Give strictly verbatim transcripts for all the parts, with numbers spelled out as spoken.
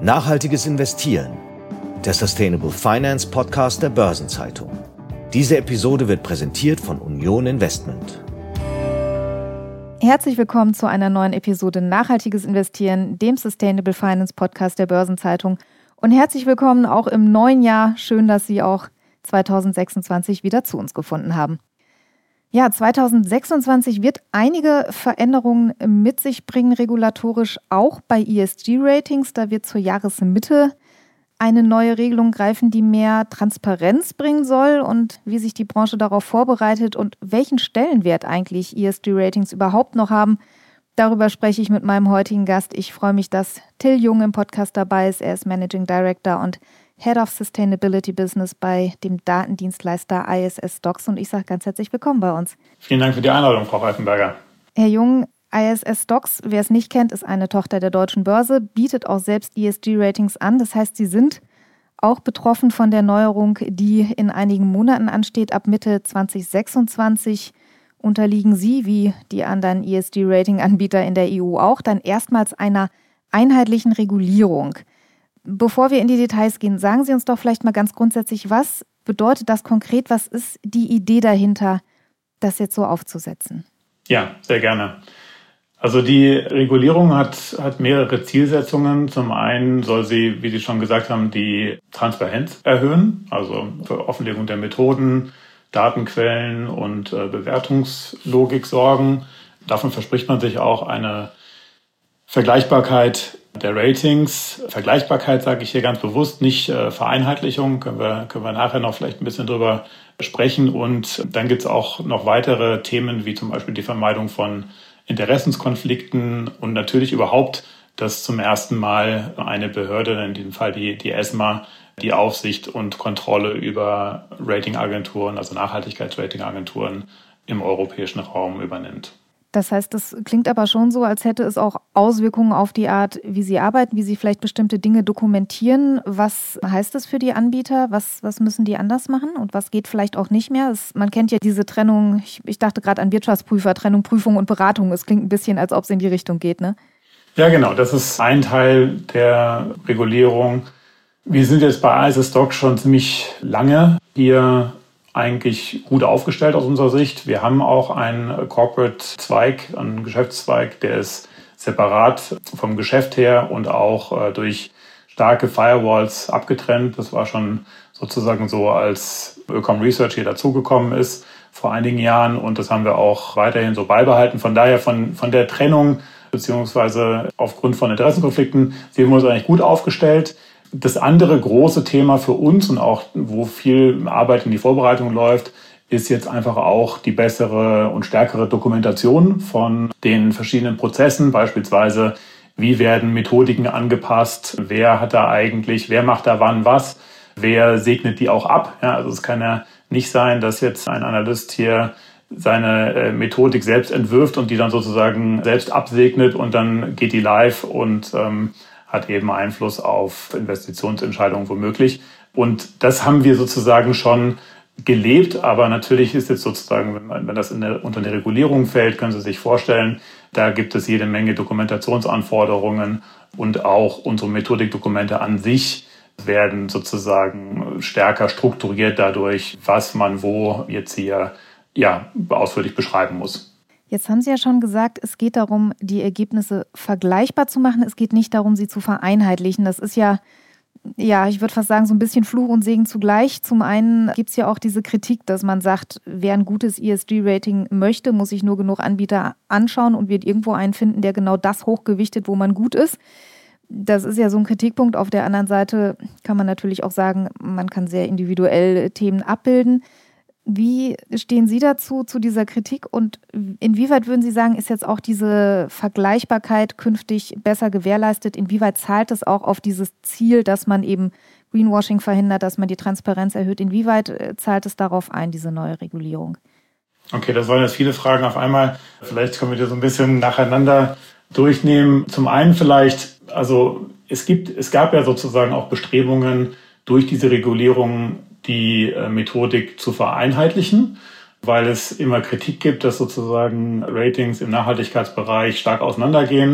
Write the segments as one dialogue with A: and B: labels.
A: Nachhaltiges Investieren, der Sustainable Finance Podcast der Börsenzeitung. Diese Episode wird präsentiert von Union Investment.
B: Herzlich willkommen zu einer neuen Episode Nachhaltiges Investieren, dem Sustainable Finance Podcast der Börsenzeitung. Und herzlich willkommen auch im neuen Jahr. Schön, dass Sie auch zwanzig sechsundzwanzig wieder zu uns gefunden haben. Ja, zwanzig sechsundzwanzig wird einige Veränderungen mit sich bringen, regulatorisch auch bei E S G-Ratings. Da wird zur Jahresmitte eine neue Regelung greifen, die mehr Transparenz bringen soll und wie sich die Branche darauf vorbereitet und welchen Stellenwert eigentlich E S G-Ratings überhaupt noch haben. Darüber spreche ich mit meinem heutigen Gast. Ich freue mich, dass Till Jung im Podcast dabei ist. Er ist Managing Director und Head of Sustainability Business bei dem Datendienstleister I S S STOXX und ich sage ganz herzlich willkommen bei uns.
C: Vielen Dank für die Einladung, Frau Reifenberger.
B: Herr Jung, I S S STOXX, wer es nicht kennt, ist eine Tochter der Deutschen Börse, bietet auch selbst E S G-Ratings an. Das heißt, Sie sind auch betroffen von der Neuerung, die in einigen Monaten ansteht. Ab Mitte zwanzig sechsundzwanzig unterliegen Sie, wie die anderen E S G-Rating-Anbieter in der E U auch, dann erstmals einer einheitlichen Regulierung. Bevor wir in die Details gehen, sagen Sie uns doch vielleicht mal ganz grundsätzlich, was bedeutet das konkret? Was ist die Idee dahinter, das jetzt so aufzusetzen?
C: Ja, sehr gerne. Also die Regulierung hat, hat mehrere Zielsetzungen. Zum einen soll sie, wie Sie schon gesagt haben, die Transparenz erhöhen, also für Offenlegung der Methoden, Datenquellen und äh, Bewertungslogik sorgen. Davon verspricht man sich auch eine Vergleichbarkeit der Ratings. Vergleichbarkeit sage ich hier ganz bewusst, nicht äh, Vereinheitlichung, können wir, können wir nachher noch vielleicht ein bisschen drüber sprechen. Und dann gibt es auch noch weitere Themen, wie zum Beispiel die Vermeidung von Interessenskonflikten und natürlich überhaupt, dass zum ersten Mal eine Behörde, in diesem Fall die, die ESMA, die Aufsicht und Kontrolle über Ratingagenturen, also Nachhaltigkeitsratingagenturen im europäischen Raum übernimmt.
B: Das heißt, das klingt aber schon so, als hätte es auch Auswirkungen auf die Art, wie Sie arbeiten, wie Sie vielleicht bestimmte Dinge dokumentieren. Was heißt das für die Anbieter? Was, was müssen die anders machen und was geht vielleicht auch nicht mehr? Es, man kennt ja diese Trennung, ich, ich dachte gerade an Wirtschaftsprüfer, Trennung Prüfung und Beratung. Es klingt ein bisschen, als ob es in die Richtung geht, ne?
C: Ja, genau. Das ist ein Teil der Regulierung. Wir sind jetzt bei I S S STOXX schon ziemlich lange hier eigentlich gut aufgestellt aus unserer Sicht. Wir haben auch einen Corporate-Zweig, einen Geschäftszweig, der ist separat vom Geschäft her und auch äh, durch starke Firewalls abgetrennt. Das war schon sozusagen so, als Ökom Research hier dazugekommen ist vor einigen Jahren und das haben wir auch weiterhin so beibehalten. Von daher von, von der Trennung beziehungsweise aufgrund von Interessenkonflikten sehen wir uns eigentlich gut aufgestellt. Das andere große Thema für uns und auch, wo viel Arbeit in die Vorbereitung läuft, ist jetzt einfach auch die bessere und stärkere Dokumentation von den verschiedenen Prozessen. Beispielsweise, wie werden Methodiken angepasst? Wer hat da eigentlich, wer macht da wann was? Wer segnet die auch ab? Ja, also es kann ja nicht sein, dass jetzt ein Analyst hier seine Methodik selbst entwirft und die dann sozusagen selbst absegnet und dann geht die live und ähm, hat eben Einfluss auf Investitionsentscheidungen womöglich. Und das haben wir sozusagen schon gelebt. Aber natürlich ist jetzt sozusagen, wenn, man, wenn das in der, unter eine Regulierung fällt, können Sie sich vorstellen, da gibt es jede Menge Dokumentationsanforderungen und auch unsere Methodikdokumente an sich werden sozusagen stärker strukturiert dadurch, was man wo jetzt hier ja, ausführlich beschreiben muss.
B: Jetzt haben Sie ja schon gesagt, es geht darum, die Ergebnisse vergleichbar zu machen. Es geht nicht darum, sie zu vereinheitlichen. Das ist ja, ja, ich würde fast sagen, so ein bisschen Fluch und Segen zugleich. Zum einen gibt es ja auch diese Kritik, dass man sagt, wer ein gutes E S G-Rating möchte, muss sich nur genug Anbieter anschauen und wird irgendwo einen finden, der genau das hochgewichtet, wo man gut ist. Das ist ja so ein Kritikpunkt. Auf der anderen Seite kann man natürlich auch sagen, man kann sehr individuell Themen abbilden. Wie stehen Sie dazu, zu dieser Kritik und inwieweit würden Sie sagen, ist jetzt auch diese Vergleichbarkeit künftig besser gewährleistet? Inwieweit zahlt es auch auf dieses Ziel, dass man eben Greenwashing verhindert, dass man die Transparenz erhöht? Inwieweit zahlt es darauf ein, diese neue Regulierung?
C: Okay, das waren jetzt viele Fragen auf einmal. Vielleicht können wir die so ein bisschen nacheinander durchnehmen. Zum einen vielleicht, also es gibt, es gab ja sozusagen auch Bestrebungen durch diese Regulierung, die Methodik zu vereinheitlichen, weil es immer Kritik gibt, dass sozusagen Ratings im Nachhaltigkeitsbereich stark auseinandergehen.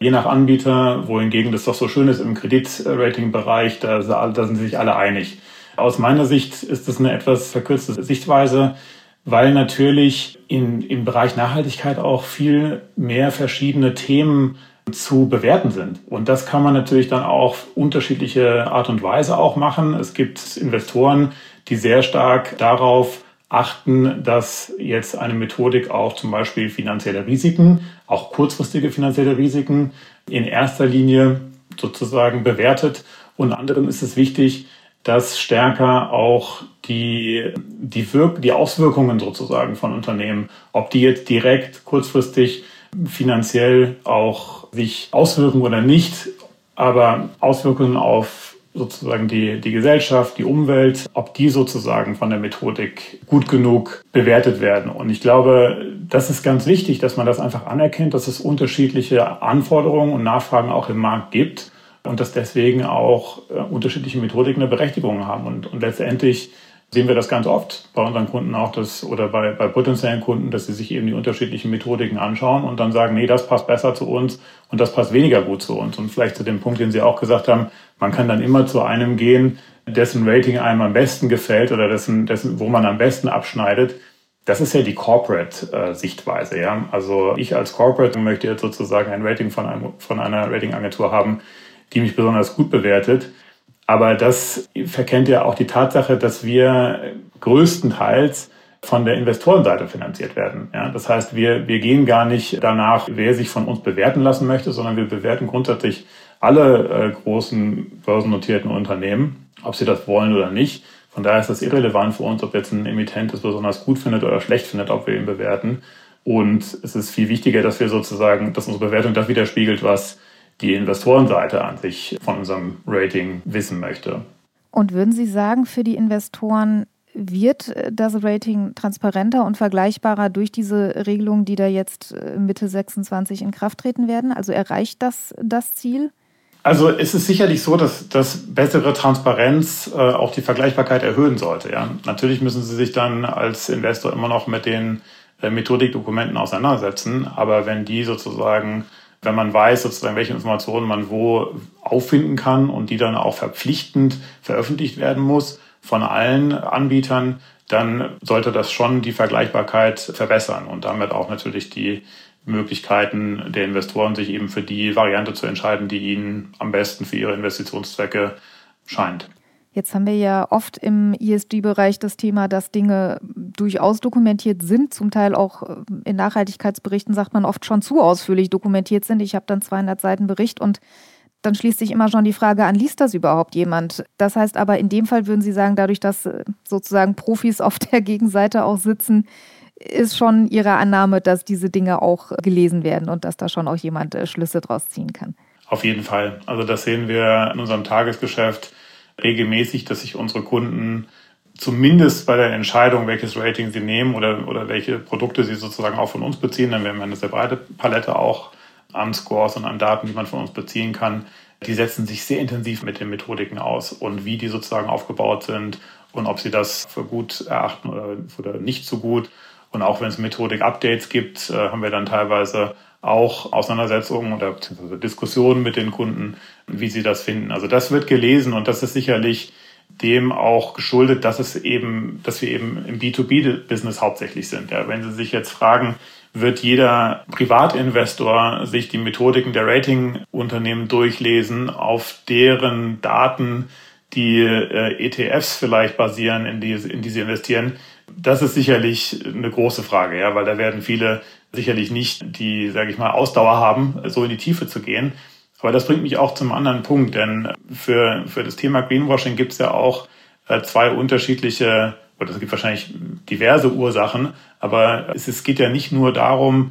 C: je nach Anbieter, wohingegen das doch so schön ist im Kreditrating-Bereich, da, da sind sich alle einig. Aus meiner Sicht ist das eine etwas verkürzte Sichtweise, weil natürlich in, im Bereich Nachhaltigkeit auch viel mehr verschiedene Themen zu bewerten sind. Und das kann man natürlich dann auch auf unterschiedliche Art und Weise auch machen. Es gibt Investoren, die sehr stark darauf achten, dass jetzt eine Methodik auch zum Beispiel finanzielle Risiken, auch kurzfristige finanzielle Risiken in erster Linie sozusagen bewertet. Und anderen ist es wichtig, dass stärker auch die, die, Wirk- die Auswirkungen sozusagen von Unternehmen, ob die jetzt direkt kurzfristig finanziell auch sich auswirken oder nicht, aber Auswirkungen auf sozusagen die, die Gesellschaft, die Umwelt, ob die sozusagen von der Methodik gut genug bewertet werden. Und ich glaube, das ist ganz wichtig, dass man das einfach anerkennt, dass es unterschiedliche Anforderungen und Nachfragen auch im Markt gibt. Und dass deswegen auch äh, unterschiedliche Methodiken eine Berechtigung haben. Und, und letztendlich sehen wir das ganz oft bei unseren Kunden auch, dass, oder bei, bei potenziellen Kunden, dass sie sich eben die unterschiedlichen Methodiken anschauen und dann sagen, nee, das passt besser zu uns und das passt weniger gut zu uns. Und vielleicht zu dem Punkt, den Sie auch gesagt haben, man kann dann immer zu einem gehen, dessen Rating einem am besten gefällt oder dessen, dessen, wo man am besten abschneidet. Das ist ja die Corporate-Sichtweise. Ja? Also ich als Corporate möchte jetzt sozusagen ein Rating von, einem, von einer Ratingagentur haben, die mich besonders gut bewertet. Aber das verkennt ja auch die Tatsache, dass wir größtenteils von der Investorenseite finanziert werden. Ja, das heißt, wir, wir gehen gar nicht danach, wer sich von uns bewerten lassen möchte, sondern wir bewerten grundsätzlich alle äh, großen börsennotierten Unternehmen, ob sie das wollen oder nicht. Von daher ist das irrelevant für uns, ob jetzt ein Emittent es besonders gut findet oder schlecht findet, ob wir ihn bewerten. Und es ist viel wichtiger, dass wir sozusagen, dass unsere Bewertung das widerspiegelt, was die Investorenseite an sich von unserem Rating wissen möchte.
B: Und würden Sie sagen, für die Investoren wird das Rating transparenter und vergleichbarer durch diese Regelungen, die da jetzt Mitte sechsundzwanzig in Kraft treten werden? Also erreicht das das Ziel?
C: Also es ist sicherlich so, dass, dass bessere Transparenz äh, auch die Vergleichbarkeit erhöhen sollte. Ja? Natürlich müssen Sie sich dann als Investor immer noch mit den äh, Methodikdokumenten auseinandersetzen, aber wenn die sozusagen wenn man weiß, sozusagen, welche Informationen man wo auffinden kann und die dann auch verpflichtend veröffentlicht werden muss von allen Anbietern, dann sollte das schon die Vergleichbarkeit verbessern und damit auch natürlich die Möglichkeiten der Investoren, sich eben für die Variante zu entscheiden, die ihnen am besten für ihre Investitionszwecke scheint.
B: Jetzt haben wir ja oft im E S G-Bereich das Thema, dass Dinge durchaus dokumentiert sind, zum Teil auch in Nachhaltigkeitsberichten, sagt man oft, schon zu ausführlich dokumentiert sind. Ich habe dann zweihundert Seiten Bericht und dann schließt sich immer schon die Frage an, liest das überhaupt jemand? Das heißt aber, in dem Fall würden Sie sagen, dadurch, dass sozusagen Profis auf der Gegenseite auch sitzen, ist schon Ihre Annahme, dass diese Dinge auch gelesen werden und dass da schon auch jemand Schlüsse draus ziehen kann?
C: Auf jeden Fall. Also das sehen wir in unserem Tagesgeschäft regelmäßig, dass sich unsere Kunden zumindest bei der Entscheidung, welches Rating sie nehmen oder, oder welche Produkte sie sozusagen auch von uns beziehen, dann haben wir eine sehr breite Palette auch an Scores und an Daten, die man von uns beziehen kann, die setzen sich sehr intensiv mit den Methodiken aus und wie die sozusagen aufgebaut sind und ob sie das für gut erachten oder, oder nicht so gut. Und auch wenn es Methodik-Updates gibt, äh, haben wir dann teilweise auch Auseinandersetzungen oder beziehungsweise Diskussionen mit den Kunden, wie sie das finden. Also das wird gelesen und das ist sicherlich dem auch geschuldet, dass es eben, dass wir eben im B zwei B-Business hauptsächlich sind. Ja, wenn Sie sich jetzt fragen, wird jeder Privatinvestor sich die Methodiken der Ratingunternehmen durchlesen, auf deren Daten die äh, E T Fs vielleicht basieren, in die, in die sie investieren? Das ist sicherlich eine große Frage, ja, weil da werden viele sicherlich nicht die, sage ich mal, Ausdauer haben, so in die Tiefe zu gehen. Aber das bringt mich auch zum anderen Punkt, denn für, für das Thema Greenwashing gibt es ja auch äh, zwei unterschiedliche, oder es gibt wahrscheinlich diverse Ursachen, aber es, es geht ja nicht nur darum,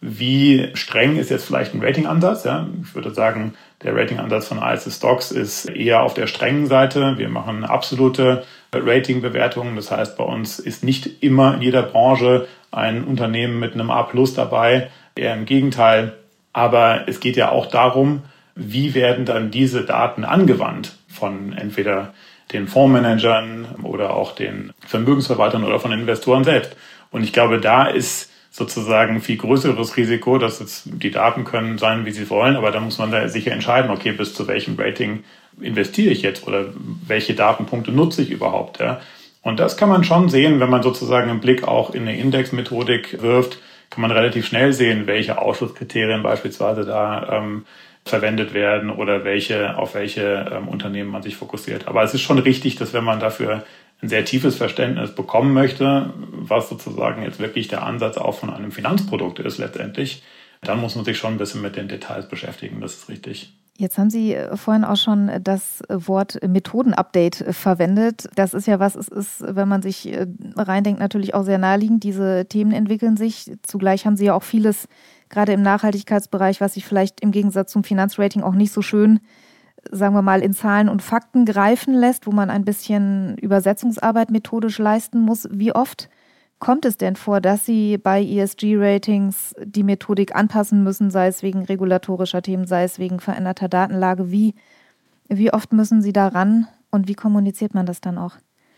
C: wie streng ist jetzt vielleicht ein Ratingansatz. Ja? Ich würde sagen, der Ratingansatz von I C E Stocks ist eher auf der strengen Seite. Wir machen absolute Ratingbewertungen. Das heißt, bei uns ist nicht immer in jeder Branche ein Unternehmen mit einem A plus dabei, eher im Gegenteil. Aber es geht ja auch darum, wie werden dann diese Daten angewandt von entweder den Fondsmanagern oder auch den Vermögensverwaltern oder von den Investoren selbst. Und ich glaube, da ist sozusagen viel größeres Risiko, dass jetzt die Daten können sein, wie sie wollen, aber da muss man da sicher entscheiden, okay, bis zu welchem Rating investiere ich jetzt oder welche Datenpunkte nutze ich überhaupt. Ja? Und das kann man schon sehen, wenn man sozusagen einen Blick auch in eine Indexmethodik wirft, kann man relativ schnell sehen, welche Ausschlusskriterien beispielsweise da ähm, verwendet werden oder welche auf welche ähm, Unternehmen man sich fokussiert. Aber es ist schon richtig, dass wenn man dafür ein sehr tiefes Verständnis bekommen möchte, was sozusagen jetzt wirklich der Ansatz auch von einem Finanzprodukt ist letztendlich, dann muss man sich schon ein bisschen mit den Details beschäftigen, das ist richtig.
B: Jetzt haben Sie vorhin auch schon das Wort Methodenupdate verwendet. Das ist ja was, es ist, wenn man sich reindenkt, natürlich auch sehr naheliegend. Diese Themen entwickeln sich. Zugleich haben Sie ja auch vieles, gerade im Nachhaltigkeitsbereich, was sich vielleicht im Gegensatz zum Finanzrating auch nicht so schön, sagen wir mal, in Zahlen und Fakten greifen lässt, wo man ein bisschen Übersetzungsarbeit methodisch leisten muss. Wie oft kommt es denn vor, dass Sie bei E S G-Ratings die Methodik anpassen müssen, sei es wegen regulatorischer Themen, sei es wegen veränderter Datenlage? Wie, wie oft müssen Sie da ran und wie kommuniziert man das dann auch?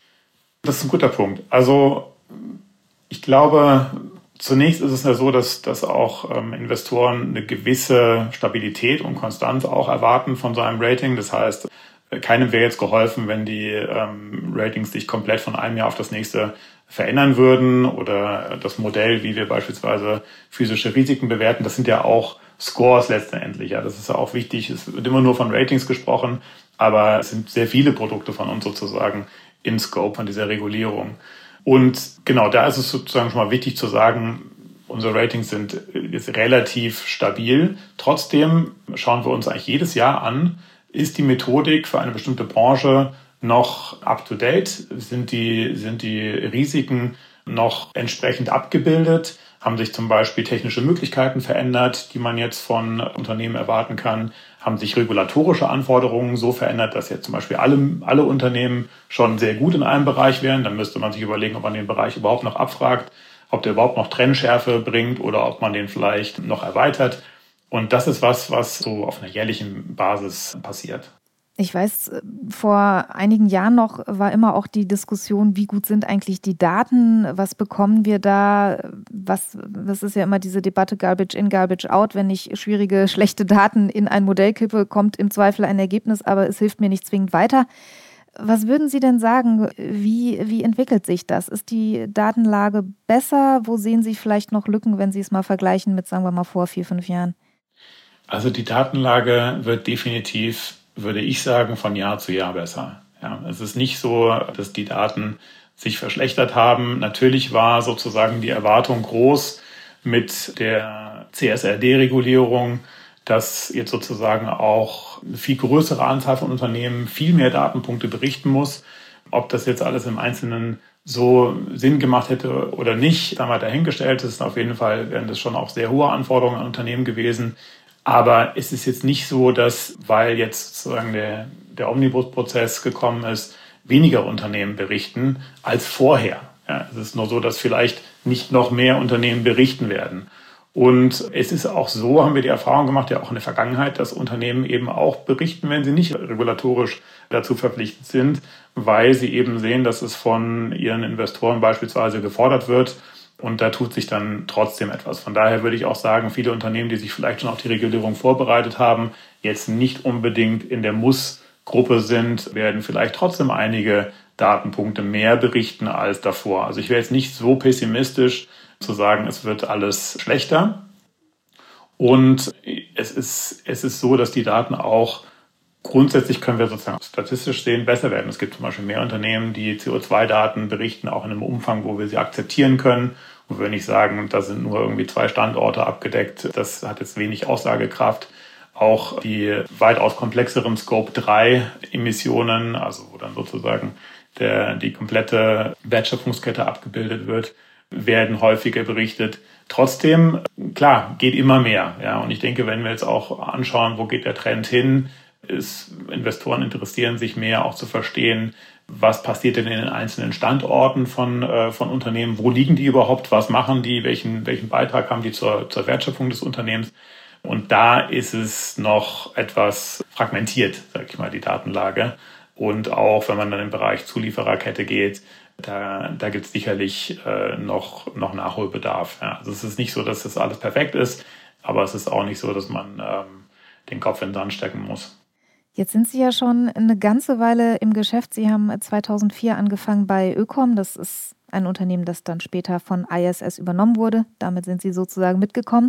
C: Das ist ein guter Punkt. Also ich glaube, zunächst ist es ja so, dass, dass auch ähm, Investoren eine gewisse Stabilität und Konstanz auch erwarten von so einem Rating. Das heißt, keinem wäre jetzt geholfen, wenn die ähm, Ratings sich komplett von einem Jahr auf das nächste verändern würden oder das Modell, wie wir beispielsweise physische Risiken bewerten, das sind ja auch Scores letztendlich. Ja, das ist ja auch wichtig. Es wird immer nur von Ratings gesprochen, aber es sind sehr viele Produkte von uns sozusagen in Scope von dieser Regulierung. Und genau, da ist es sozusagen schon mal wichtig zu sagen, unsere Ratings sind jetzt relativ stabil. Trotzdem schauen wir uns eigentlich jedes Jahr an, ist die Methodik für eine bestimmte Branche noch up-to-date? Sind die, sind die Risiken noch entsprechend abgebildet? Haben sich zum Beispiel technische Möglichkeiten verändert, die man jetzt von Unternehmen erwarten kann? Haben sich regulatorische Anforderungen so verändert, dass jetzt zum Beispiel alle, alle Unternehmen schon sehr gut in einem Bereich wären? Dann müsste man sich überlegen, ob man den Bereich überhaupt noch abfragt, ob der überhaupt noch Trennschärfe bringt oder ob man den vielleicht noch erweitert. Und das ist was, was so auf einer jährlichen Basis passiert.
B: Ich weiß, vor einigen Jahren noch war immer auch die Diskussion, wie gut sind eigentlich die Daten, was bekommen wir da, was, das ist ja immer diese Debatte Garbage in, Garbage out, wenn ich schwierige, schlechte Daten in ein Modell kippe, kommt im Zweifel ein Ergebnis, aber es hilft mir nicht zwingend weiter. Was würden Sie denn sagen, wie, wie entwickelt sich das? Ist die Datenlage besser? Wo sehen Sie vielleicht noch Lücken, wenn Sie es mal vergleichen mit, sagen wir mal, vor vier, fünf Jahren?
C: Also die Datenlage wird definitiv, würde ich sagen, von Jahr zu Jahr besser. Ja, es ist nicht so, dass die Daten sich verschlechtert haben. Natürlich war sozusagen die Erwartung groß mit der C S R D-Regulierung, dass jetzt sozusagen auch eine viel größere Anzahl von Unternehmen viel mehr Datenpunkte berichten muss. Ob das jetzt alles im Einzelnen so Sinn gemacht hätte oder nicht, haben wir dahingestellt. Das ist auf jeden Fall, wären das schon auch sehr hohe Anforderungen an Unternehmen gewesen. Aber es ist jetzt nicht so, dass, weil jetzt sozusagen der, der Omnibus-Prozess gekommen ist, weniger Unternehmen berichten als vorher. Ja, es ist nur so, dass vielleicht nicht noch mehr Unternehmen berichten werden. Und es ist auch so, haben wir die Erfahrung gemacht, ja auch in der Vergangenheit, dass Unternehmen eben auch berichten, wenn sie nicht regulatorisch dazu verpflichtet sind, weil sie eben sehen, dass es von ihren Investoren beispielsweise gefordert wird. Und da tut sich dann trotzdem etwas. Von daher würde ich auch sagen, viele Unternehmen, die sich vielleicht schon auf die Regulierung vorbereitet haben, jetzt nicht unbedingt in der Muss-Gruppe sind, werden vielleicht trotzdem einige Datenpunkte mehr berichten als davor. Also ich wäre jetzt nicht so pessimistisch zu sagen, es wird alles schlechter. Und es ist, es ist so, dass die Daten auch grundsätzlich, können wir sozusagen statistisch sehen, besser werden. Es gibt zum Beispiel mehr Unternehmen, die C O zwei Daten berichten, auch in einem Umfang, wo wir sie akzeptieren können. Und wir nicht sagen, da sind nur irgendwie zwei Standorte abgedeckt. Das hat jetzt wenig Aussagekraft. Auch die weitaus komplexeren Scope drei Emissionen, also wo dann sozusagen der, die komplette Wertschöpfungskette abgebildet wird, werden häufiger berichtet. Trotzdem, klar, geht immer mehr. Ja, und ich denke, wenn wir jetzt auch anschauen, wo geht der Trend hin, ist, Investoren interessieren sich mehr, auch zu verstehen, was passiert denn in den einzelnen Standorten von, äh, von Unternehmen, wo liegen die überhaupt, was machen die, welchen, welchen Beitrag haben die zur, zur Wertschöpfung des Unternehmens. Und da ist es noch etwas fragmentiert, sage ich mal, die Datenlage. Und auch wenn man dann im Bereich Zuliefererkette geht, Da, da gibt es sicherlich äh, noch, noch Nachholbedarf. Ja. Also es ist nicht so, dass das alles perfekt ist, aber es ist auch nicht so, dass man ähm, den Kopf in den Sand stecken muss.
B: Jetzt sind Sie ja schon eine ganze Weile im Geschäft. Sie haben zweitausendvier angefangen bei Ökom. Das ist ein Unternehmen, das dann später von I S S übernommen wurde. Damit sind Sie sozusagen mitgekommen.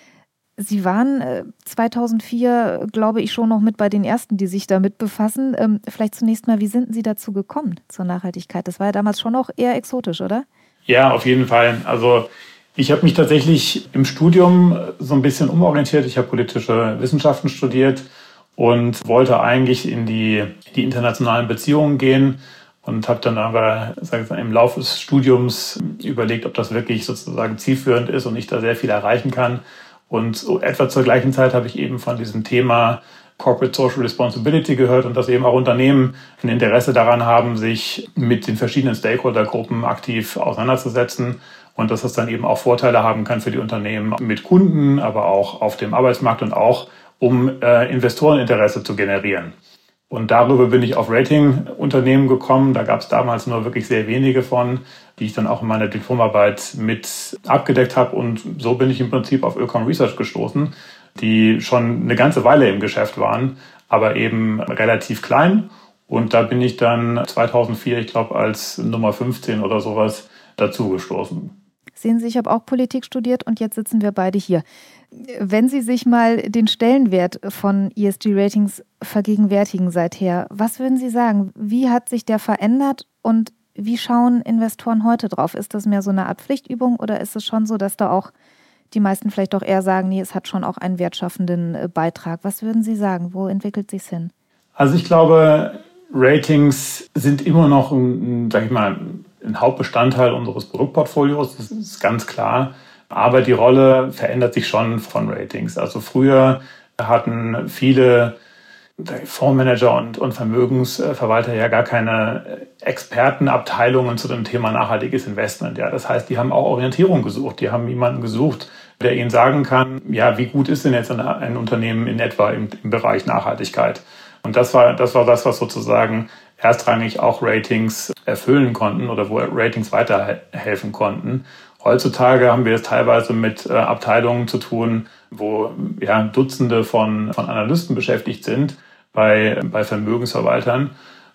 B: Sie waren zweitausendvier, glaube ich, schon noch mit bei den Ersten, die sich damit befassen. Ähm, vielleicht zunächst mal, wie sind Sie dazu gekommen zur Nachhaltigkeit? Das war ja damals schon noch eher exotisch, oder?
C: Ja, auf jeden Fall. Also ich habe mich tatsächlich im Studium so ein bisschen umorientiert. Ich habe politische Wissenschaften studiert und wollte eigentlich in die, die internationalen Beziehungen gehen und habe dann aber sag ich mal, im Laufe des Studiums überlegt, ob das wirklich sozusagen zielführend ist und ich da sehr viel erreichen kann. Und so etwa zur gleichen Zeit habe ich eben von diesem Thema Corporate Social Responsibility gehört und dass eben auch Unternehmen ein Interesse daran haben, sich mit den verschiedenen Stakeholdergruppen aktiv auseinanderzusetzen und dass das dann eben auch Vorteile haben kann für die Unternehmen mit Kunden, aber auch auf dem Arbeitsmarkt und auch um äh, Investoreninteresse zu generieren. Und darüber bin ich auf Ratingunternehmen gekommen. Da gab es damals nur wirklich sehr wenige von, die ich dann auch in meiner Diplomarbeit mit abgedeckt habe. Und so bin ich im Prinzip auf Ökom Research gestoßen, die schon eine ganze Weile im Geschäft waren, aber eben relativ klein. Und da bin ich dann zweitausendvier, ich glaube, als Nummer fünfzehn oder sowas dazugestoßen.
B: Sehen Sie, ich habe auch Politik studiert und jetzt sitzen wir beide hier. Wenn Sie sich mal den Stellenwert von E S G-Ratings vergegenwärtigen seither, was würden Sie sagen? Wie hat sich der verändert und wie schauen Investoren heute drauf? Ist das mehr so eine Art Pflichtübung oder ist es schon so, dass da auch die meisten vielleicht doch eher sagen, nee, es hat schon auch einen wertschaffenden Beitrag? Was würden Sie sagen? Wo entwickelt sich's hin?
C: Also ich glaube, Ratings sind immer noch ein, sag ich mal, ein Hauptbestandteil unseres Produktportfolios. Das ist ganz klar. Aber die Rolle verändert sich schon von Ratings. Also früher hatten viele Fondsmanager und, und Vermögensverwalter ja gar keine Expertenabteilungen zu dem Thema nachhaltiges Investment. Ja, das heißt, die haben auch Orientierung gesucht. Die haben jemanden gesucht, der ihnen sagen kann, ja, wie gut ist denn jetzt ein, ein Unternehmen in etwa im, im Bereich Nachhaltigkeit? Und das war, das war das, was sozusagen erstrangig auch Ratings erfüllen konnten oder wo Ratings weiterhelfen konnten. Heutzutage haben wir es teilweise mit äh, Abteilungen zu tun, wo ja, Dutzende von, von Analysten beschäftigt sind bei, bei Vermögensverwaltern.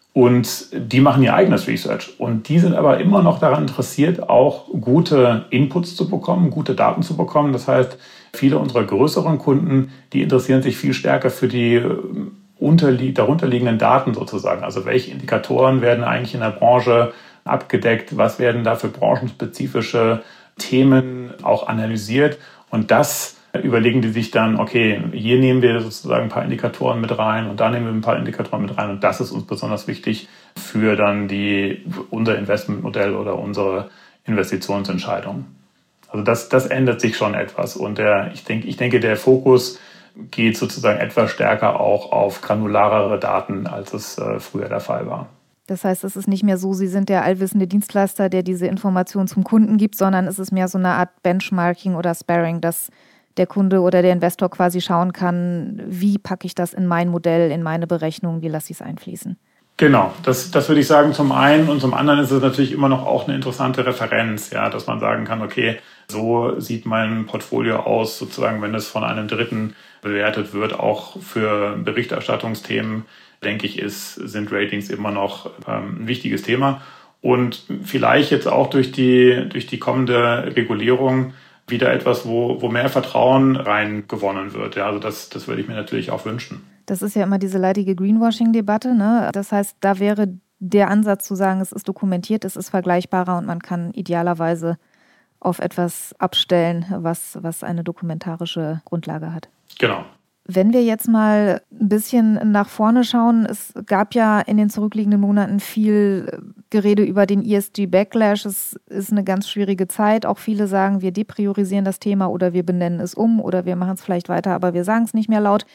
C: Und die machen ihr eigenes Research. Und die sind aber immer noch daran interessiert, auch gute Inputs zu bekommen, gute Daten zu bekommen. Das heißt, viele unserer größeren Kunden, die interessieren sich viel stärker für die unterlie- darunterliegenden Daten sozusagen. Also welche Indikatoren werden eigentlich in der Branche abgedeckt? Was werden da für branchenspezifische Themen auch analysiert? Und das überlegen die sich dann, okay, hier nehmen wir sozusagen ein paar Indikatoren mit rein und da nehmen wir ein paar Indikatoren mit rein und das ist uns besonders wichtig für dann die, unser Investmentmodell oder unsere Investitionsentscheidung. Also das, das ändert sich schon etwas und der, ich denke, ich denke, der Fokus geht sozusagen etwas stärker auch auf granularere Daten, als es äh, früher der Fall war.
B: Das heißt, es ist nicht mehr so, Sie sind der allwissende Dienstleister, der diese Informationen zum Kunden gibt, sondern es ist mehr so eine Art Benchmarking oder Sparring, dass der Kunde oder der Investor quasi schauen kann, wie packe ich das in mein Modell, in meine Berechnung, wie lasse ich es einfließen.
C: Genau, das, das würde ich sagen zum einen und zum anderen ist es natürlich immer noch auch eine interessante Referenz, ja, dass man sagen kann, okay, so sieht mein Portfolio aus, sozusagen, wenn es von einem Dritten bewertet wird, auch für Berichterstattungsthemen, denke ich, ist, sind Ratings immer noch ähm, ein wichtiges Thema und vielleicht jetzt auch durch die, durch die kommende Regulierung wieder etwas, wo, wo mehr Vertrauen rein gewonnen wird. Ja, also das, das würde ich mir natürlich auch wünschen.
B: Das ist ja immer diese leidige Greenwashing-Debatte, ne? Das heißt, da wäre der Ansatz zu sagen, es ist dokumentiert, es ist vergleichbarer und man kann idealerweise auf etwas abstellen, was, was eine dokumentarische Grundlage hat.
C: Genau.
B: Wenn wir jetzt mal ein bisschen nach vorne schauen, es gab ja in den zurückliegenden Monaten viel Gerede über den E S G-Backlash. Es ist eine ganz schwierige Zeit. Auch viele sagen, wir depriorisieren das Thema oder wir benennen es um oder wir machen es vielleicht weiter, aber wir sagen es nicht mehr laut.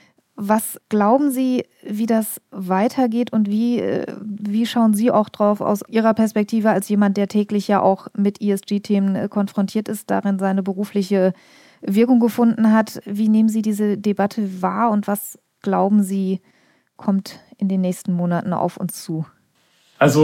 B: Was glauben Sie, wie das weitergeht und wie, wie schauen Sie auch drauf aus Ihrer Perspektive als jemand, der täglich ja auch mit E S G-Themen konfrontiert ist, darin seine berufliche Wirkung gefunden hat? Wie nehmen Sie diese Debatte wahr und was glauben Sie, kommt in den nächsten Monaten auf uns zu?
C: Also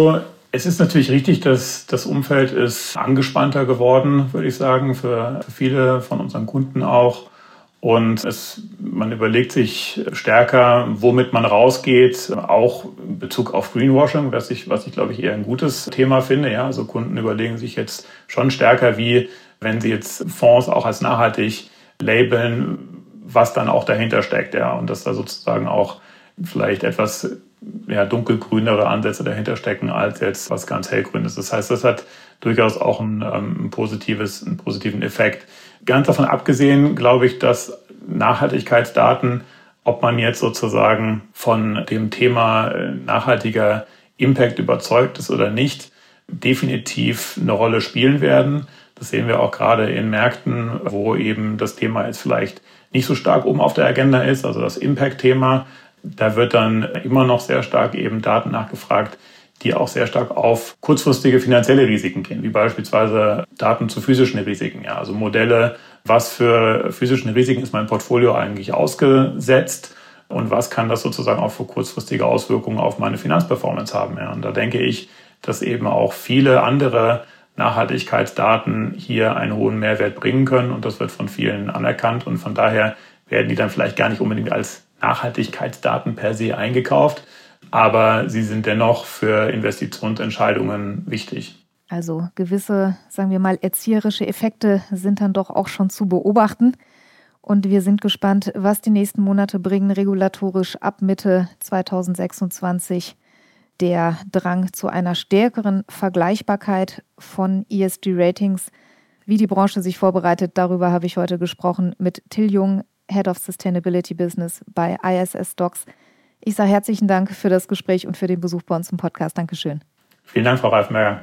C: Es ist natürlich richtig, dass das Umfeld ist angespannter geworden, würde ich sagen, für viele von unseren Kunden auch. Und es, man überlegt sich stärker, womit man rausgeht, auch in Bezug auf Greenwashing, was ich, was ich glaube ich eher ein gutes Thema finde. Ja, also Kunden überlegen sich jetzt schon stärker, wie, wenn sie jetzt Fonds auch als nachhaltig labeln, was dann auch dahinter steckt. Ja, und dass da sozusagen auch vielleicht etwas ja, dunkelgrünere Ansätze dahinter stecken als jetzt was ganz hellgrünes. Das heißt, das hat durchaus auch ein, ähm, ein positives, einen positiven Effekt. Ganz davon abgesehen, glaube ich, dass Nachhaltigkeitsdaten, ob man jetzt sozusagen von dem Thema nachhaltiger Impact überzeugt ist oder nicht, definitiv eine Rolle spielen werden. Das sehen wir auch gerade in Märkten, wo eben das Thema jetzt vielleicht nicht so stark oben auf der Agenda ist, also das Impact-Thema. Da wird dann immer noch sehr stark eben Daten nachgefragt, die auch sehr stark auf kurzfristige finanzielle Risiken gehen, wie beispielsweise Daten zu physischen Risiken. Ja, also Modelle, was für physischen Risiken ist mein Portfolio eigentlich ausgesetzt und was kann das sozusagen auch für kurzfristige Auswirkungen auf meine Finanzperformance haben. Ja, und da denke ich, dass eben auch viele andere Nachhaltigkeitsdaten hier einen hohen Mehrwert bringen können und das wird von vielen anerkannt und von daher werden die dann vielleicht gar nicht unbedingt als Nachhaltigkeitsdaten per se eingekauft, aber sie sind dennoch für Investitionsentscheidungen wichtig.
B: Also gewisse, sagen wir mal, erzieherische Effekte sind dann doch auch schon zu beobachten. Und wir sind gespannt, was die nächsten Monate bringen, regulatorisch ab Mitte zwanzig sechsundzwanzig. Der Drang zu einer stärkeren Vergleichbarkeit von E S G-Ratings. Wie die Branche sich vorbereitet, darüber habe ich heute gesprochen mit Till Jung, Head of Sustainability Business bei I S S STOXX. Ich sage herzlichen Dank für das Gespräch und für den Besuch bei uns im Podcast. Dankeschön.
C: Vielen Dank, Frau Reifenberger.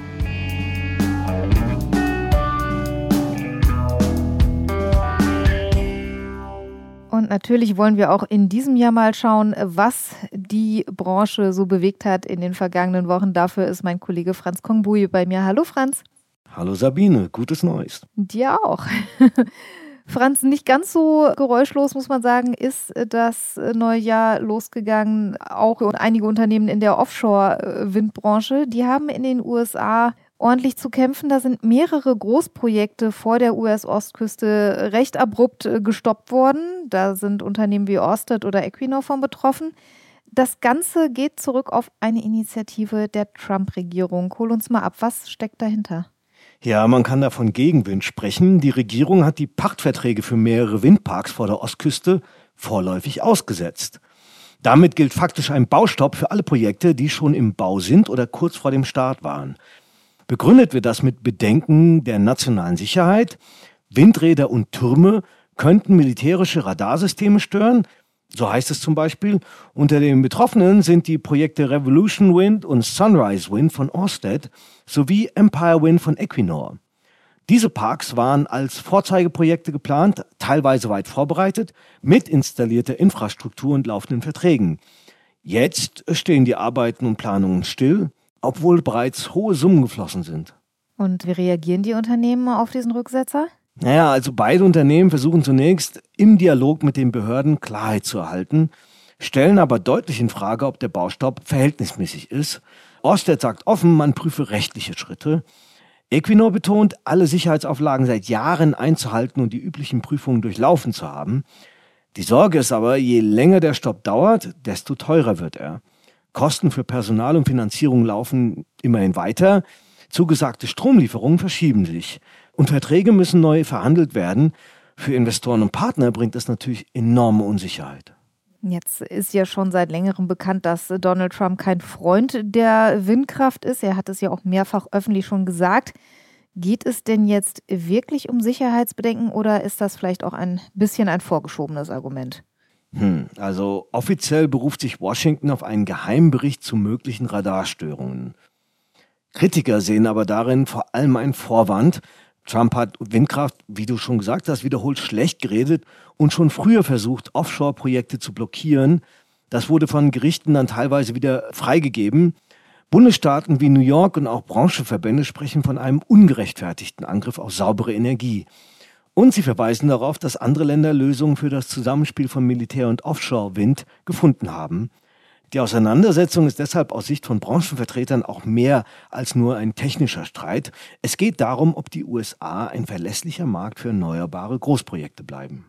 B: Und natürlich wollen wir auch in diesem Jahr mal schauen, was die Branche so bewegt hat in den vergangenen Wochen. Dafür ist mein Kollege Franz Kongbui bei mir. Hallo Franz.
D: Hallo Sabine, gutes Neues.
B: Dir auch. Franz, nicht ganz so geräuschlos, muss man sagen, ist das neue Jahr losgegangen. Auch einige Unternehmen in der Offshore-Windbranche, die haben in den U S A ordentlich zu kämpfen. Da sind mehrere Großprojekte vor der U S-Ostküste recht abrupt gestoppt worden. Da sind Unternehmen wie Ørsted oder Equinor von betroffen. Das Ganze geht zurück auf eine Initiative der Trump-Regierung. Hol uns mal ab, was steckt dahinter?
D: Ja, man kann da von Gegenwind sprechen. Die Regierung hat die Pachtverträge für mehrere Windparks vor der Ostküste vorläufig ausgesetzt. Damit gilt faktisch ein Baustopp für alle Projekte, die schon im Bau sind oder kurz vor dem Start waren. Begründet wird das mit Bedenken der nationalen Sicherheit. Windräder und Türme könnten militärische Radarsysteme stören. So heißt es zum Beispiel. Unter den Betroffenen sind die Projekte Revolution Wind und Sunrise Wind von Ørsted sowie Empire Wind von Equinor. Diese Parks waren als Vorzeigeprojekte geplant, teilweise weit vorbereitet, mit installierter Infrastruktur und laufenden Verträgen. Jetzt stehen die Arbeiten und Planungen still, obwohl bereits hohe Summen geflossen sind.
B: Und wie reagieren die Unternehmen auf diesen Rücksetzer?
D: Naja, also beide Unternehmen versuchen zunächst im Dialog mit den Behörden Klarheit zu erhalten, stellen aber deutlich in Frage, ob der Baustopp verhältnismäßig ist. Ørsted sagt offen, man prüfe rechtliche Schritte. Equinor betont, alle Sicherheitsauflagen seit Jahren einzuhalten und die üblichen Prüfungen durchlaufen zu haben. Die Sorge ist aber, je länger der Stopp dauert, desto teurer wird er. Kosten für Personal und Finanzierung laufen immerhin weiter. Zugesagte Stromlieferungen verschieben sich. Und Verträge müssen neu verhandelt werden. Für Investoren und Partner bringt das natürlich enorme Unsicherheit.
B: Jetzt ist ja schon seit längerem bekannt, dass Donald Trump kein Freund der Windkraft ist. Er hat es ja auch mehrfach öffentlich schon gesagt. Geht es denn jetzt wirklich um Sicherheitsbedenken oder ist das vielleicht auch ein bisschen ein vorgeschobenes Argument?
D: Hm, also offiziell beruft sich Washington auf einen Geheimbericht zu möglichen Radarstörungen. Kritiker sehen aber darin vor allem einen Vorwand. Trump hat Windkraft, wie du schon gesagt hast, wiederholt schlecht geredet und schon früher versucht, Offshore-Projekte zu blockieren. Das wurde von Gerichten dann teilweise wieder freigegeben. Bundesstaaten wie New York und auch Branchenverbände sprechen von einem ungerechtfertigten Angriff auf saubere Energie. Und sie verweisen darauf, dass andere Länder Lösungen für das Zusammenspiel von Militär- und Offshore-Wind gefunden haben. Die Auseinandersetzung ist deshalb aus Sicht von Branchenvertretern auch mehr als nur ein technischer Streit. Es geht darum, ob die U S A ein verlässlicher Markt für erneuerbare Großprojekte bleiben.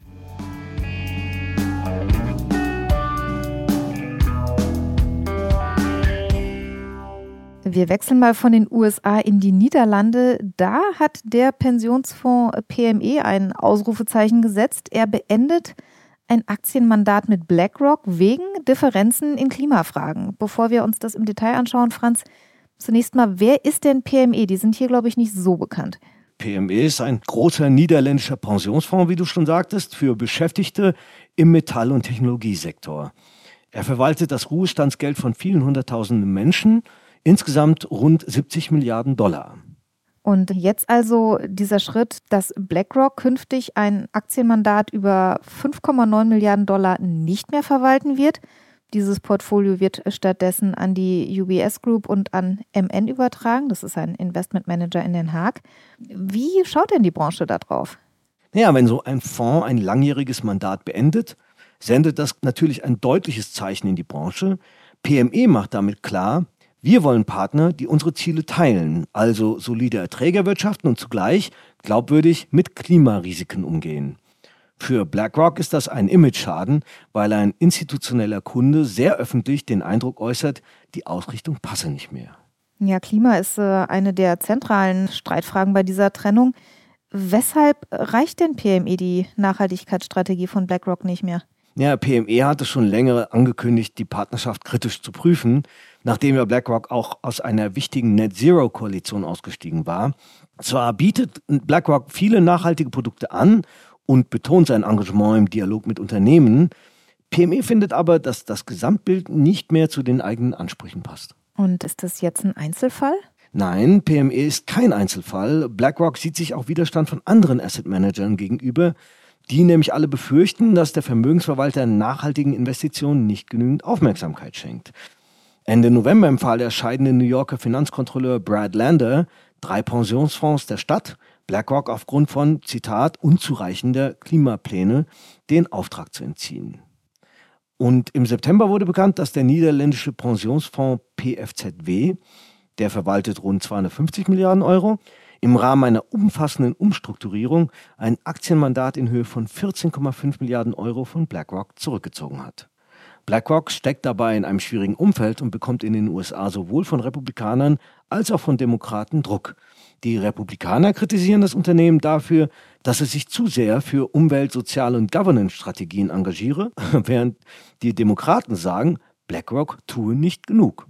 B: Wir wechseln mal von den U S A in die Niederlande. Da hat der Pensionsfonds P M E ein Ausrufezeichen gesetzt. Er beendet ein Aktienmandat mit BlackRock wegen Differenzen in Klimafragen. Bevor wir uns das im Detail anschauen, Franz, zunächst mal, wer ist denn P M E? Die sind hier, glaube ich, nicht so bekannt.
D: P M E ist ein großer niederländischer Pensionsfonds, wie du schon sagtest, für Beschäftigte im Metall- und Technologiesektor. Er verwaltet das Ruhestandsgeld von vielen hunderttausenden Menschen, insgesamt rund siebzig Milliarden Dollar.
B: Und jetzt also dieser Schritt, dass BlackRock künftig ein Aktienmandat über fünf Komma neun Milliarden Dollar nicht mehr verwalten wird. Dieses Portfolio wird stattdessen an die U B S Group und an M N übertragen. Das ist ein Investmentmanager in Den Haag. Wie schaut denn die Branche da drauf?
D: Ja, wenn so ein Fonds ein langjähriges Mandat beendet, sendet das natürlich ein deutliches Zeichen in die Branche. P M E macht damit klar, wir wollen Partner, die unsere Ziele teilen, also solide Erträge erwirtschaften und zugleich glaubwürdig mit Klimarisiken umgehen. Für BlackRock ist das ein Image-Schaden, weil ein institutioneller Kunde sehr öffentlich den Eindruck äußert, die Ausrichtung passe nicht mehr.
B: Ja, Klima ist äh, eine der zentralen Streitfragen bei dieser Trennung. Weshalb reicht denn P M E die Nachhaltigkeitsstrategie von BlackRock nicht mehr?
D: Ja, P M E hatte schon länger angekündigt, die Partnerschaft kritisch zu prüfen, nachdem ja BlackRock auch aus einer wichtigen Net-Zero-Koalition ausgestiegen war. Zwar bietet BlackRock viele nachhaltige Produkte an und betont sein Engagement im Dialog mit Unternehmen. P M E findet aber, dass das Gesamtbild nicht mehr zu den eigenen Ansprüchen passt.
B: Und ist das jetzt ein Einzelfall?
D: Nein, P M E ist kein Einzelfall. BlackRock sieht sich auch Widerstand von anderen Asset-Managern gegenüber, die nämlich alle befürchten, dass der Vermögensverwalter nachhaltigen Investitionen nicht genügend Aufmerksamkeit schenkt. Ende November empfahl der scheidende New Yorker Finanzkontrolleur Brad Lander drei Pensionsfonds der Stadt, BlackRock aufgrund von, Zitat, unzureichender Klimapläne den Auftrag zu entziehen. Und im September wurde bekannt, dass der niederländische Pensionsfonds P F Z W, der verwaltet rund zweihundertfünfzig Milliarden Euro, im Rahmen einer umfassenden Umstrukturierung ein Aktienmandat in Höhe von vierzehn Komma fünf Milliarden Euro von BlackRock zurückgezogen hat. BlackRock steckt dabei in einem schwierigen Umfeld und bekommt in den U S A sowohl von Republikanern als auch von Demokraten Druck. Die Republikaner kritisieren das Unternehmen dafür, dass es sich zu sehr für Umwelt-, Sozial- und Governance-Strategien engagiere, während die Demokraten sagen, BlackRock tue nicht genug.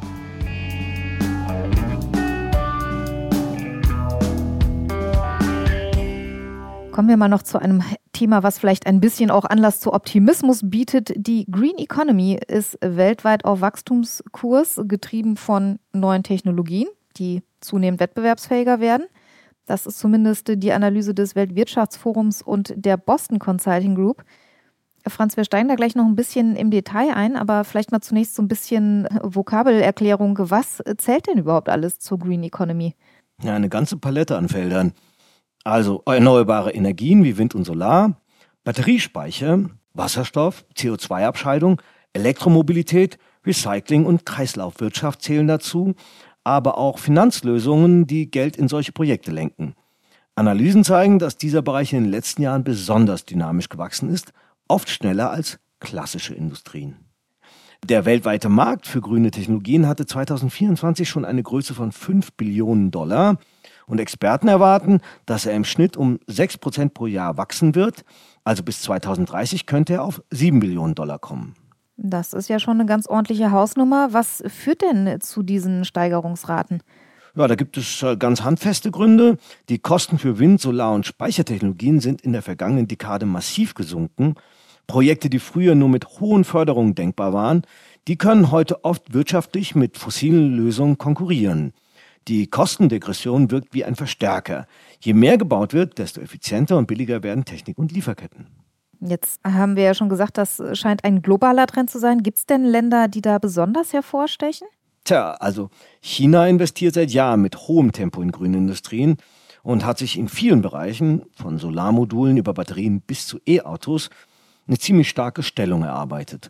B: Kommen wir mal noch zu einem Thema, was vielleicht ein bisschen auch Anlass zu Optimismus bietet. Die Green Economy ist weltweit auf Wachstumskurs, getrieben von neuen Technologien, die zunehmend wettbewerbsfähiger werden. Das ist zumindest die Analyse des Weltwirtschaftsforums und der Boston Consulting Group. Franz, wir steigen da gleich noch ein bisschen im Detail ein, aber vielleicht mal zunächst so ein bisschen Vokabelerklärung. Was zählt denn überhaupt alles zur Green Economy?
D: Ja, eine ganze Palette an Feldern. Also erneuerbare Energien wie Wind und Solar, Batteriespeicher, Wasserstoff, C O zwei Abscheidung, Elektromobilität, Recycling und Kreislaufwirtschaft zählen dazu, aber auch Finanzlösungen, die Geld in solche Projekte lenken. Analysen zeigen, dass dieser Bereich in den letzten Jahren besonders dynamisch gewachsen ist, oft schneller als klassische Industrien. Der weltweite Markt für grüne Technologien hatte zweitausendvierundzwanzig schon eine Größe von fünf Billionen Dollar. Und Experten erwarten, dass er im Schnitt um sechs Prozent pro Jahr wachsen wird. Also bis zweitausenddreißig könnte er auf sieben Billionen Dollar kommen.
B: Das ist ja schon eine ganz ordentliche Hausnummer. Was führt denn zu diesen Steigerungsraten?
D: Ja, da gibt es ganz handfeste Gründe. Die Kosten für Wind-, Solar- und Speichertechnologien sind in der vergangenen Dekade massiv gesunken. Projekte, die früher nur mit hohen Förderungen denkbar waren, die können heute oft wirtschaftlich mit fossilen Lösungen konkurrieren. Die Kostendegression wirkt wie ein Verstärker. Je mehr gebaut wird, desto effizienter und billiger werden Technik und Lieferketten.
B: Jetzt haben wir ja schon gesagt, das scheint ein globaler Trend zu sein. Gibt es denn Länder, die da besonders hervorstechen?
D: Tja, also China investiert seit Jahren mit hohem Tempo in grüne Industrien und hat sich in vielen Bereichen, von Solarmodulen über Batterien bis zu E-Autos, eine ziemlich starke Stellung erarbeitet.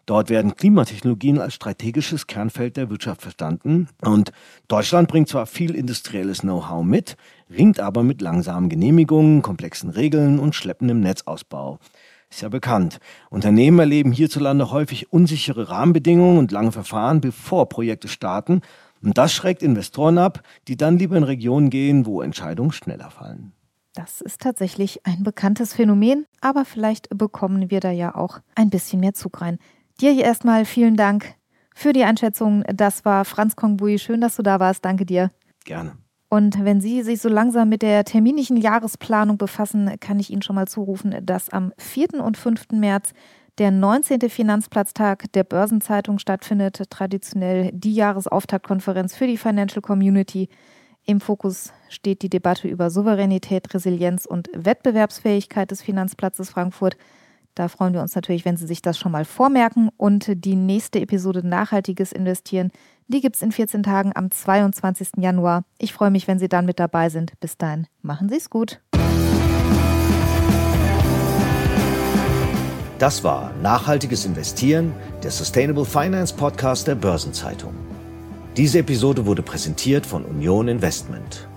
D: Dort werden Klimatechnologien als strategisches Kernfeld der Wirtschaft verstanden. Und Deutschland bringt zwar viel industrielles Know-how mit, ringt aber mit langsamen Genehmigungen, komplexen Regeln und schleppendem Netzausbau. Ist ja bekannt. Unternehmen erleben hierzulande häufig unsichere Rahmenbedingungen und lange Verfahren, bevor Projekte starten. Und das schreckt Investoren ab, die dann lieber in Regionen gehen, wo Entscheidungen schneller fallen.
B: Das ist tatsächlich ein bekanntes Phänomen, aber vielleicht bekommen wir da ja auch ein bisschen mehr Zug rein. Dir hier erstmal vielen Dank für die Einschätzung. Das war Franz Kongbui. Schön, dass du da warst. Danke dir.
D: Gerne.
B: Und wenn Sie sich so langsam mit der terminlichen Jahresplanung befassen, kann ich Ihnen schon mal zurufen, dass am vierten und fünften März der neunzehnte Finanzplatztag der Börsenzeitung stattfindet. Traditionell die Jahresauftaktkonferenz für die Financial Community. Im Fokus steht die Debatte über Souveränität, Resilienz und Wettbewerbsfähigkeit des Finanzplatzes Frankfurt. Da freuen wir uns natürlich, wenn Sie sich das schon mal vormerken. Und die nächste Episode Nachhaltiges Investieren, die gibt es in vierzehn Tagen am zweiundzwanzigsten Januar. Ich freue mich, wenn Sie dann mit dabei sind. Bis dahin, machen Sie es gut.
A: Das war Nachhaltiges Investieren, der Sustainable Finance Podcast der Börsenzeitung. Diese Episode wurde präsentiert von Union Investment.